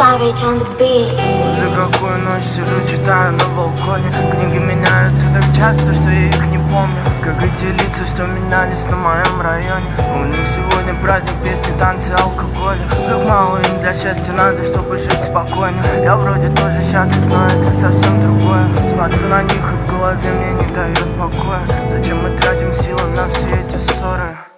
Savage on the beat. За какую ночь сижу, читаю на балконе. Книги меняются так часто, что я их не помню. Как эти лица, что менялись на моем районе. У них сегодня праздник, песни, танцы, алкоголь. Как мало им для счастья надо, чтобы жить спокойно. Я вроде тоже счастлив, но это совсем другое. Смотрю на них и в голове мне не дает покоя. Зачем мы тратим силы на все эти ссоры?